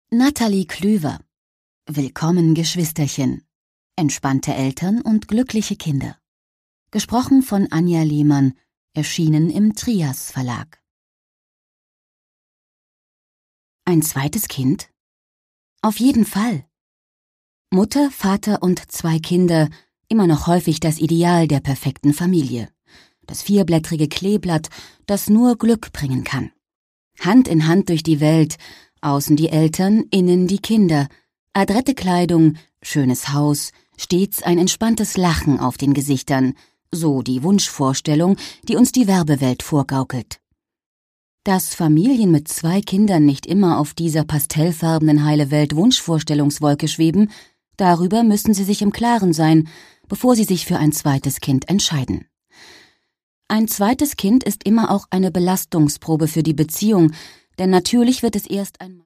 Nathalie Klüver. Willkommen, Geschwisterchen. Entspannte Eltern und glückliche Kinder. Gesprochen von Anja Lehmann, erschienen im Trias Verlag. Ein zweites Kind? Auf jeden Fall. Mutter, Vater und 2 Kinder, immer noch häufig das Ideal der perfekten Familie. Das 4-blättrige Kleeblatt, das nur Glück bringen kann. Hand in Hand durch die Welt, außen die Eltern, innen die Kinder, adrette Kleidung, schönes Haus, stets ein entspanntes Lachen auf den Gesichtern, so die Wunschvorstellung, die uns die Werbewelt vorgaukelt. Dass Familien mit 2 Kindern nicht immer auf dieser pastellfarbenen heile Welt-Wunschvorstellungswolke schweben, darüber müssen Sie sich im Klaren sein, bevor Sie sich für ein zweites Kind entscheiden. Ein zweites Kind ist immer auch eine Belastungsprobe für die Beziehung, denn natürlich wird es erst einmal